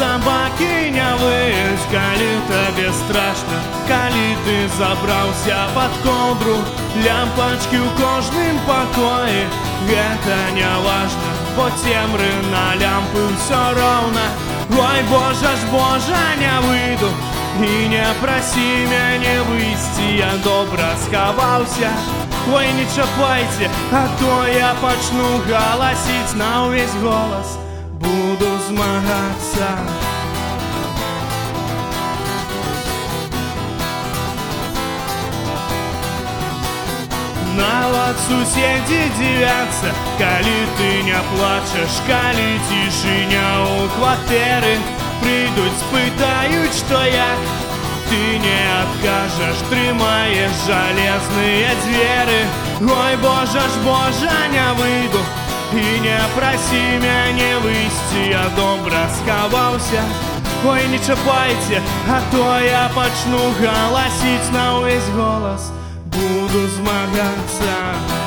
сабакі не выюць, калі табе страшна, калі ты забраўся пад коўдру. Лямпачкі ў кожным пакоі, гэта не важна, бо цемры на лямпы ўсё роўна. Ой, Божа ж, Божа, не выйду, і не прасі мяне выйсці, я добра схаваўся. Ой, не чапайце, а то я пачну галасіць на ўвесь голас, буду змагацца. Нават суседзі дзівяцца, калі ты не плачаш, калі цішыня ў кватэры. Прыйдуць, спытаюць, што як, ты не адкажаш, трымаеш жалезныя дзверы. Ой, Божа ж, Божа, не выйду, і не прасі мяне выйсці, я добра схаваўся. Ой, не чапайце, а то я пачну галасіць на ўвесь голас, буду змагацца.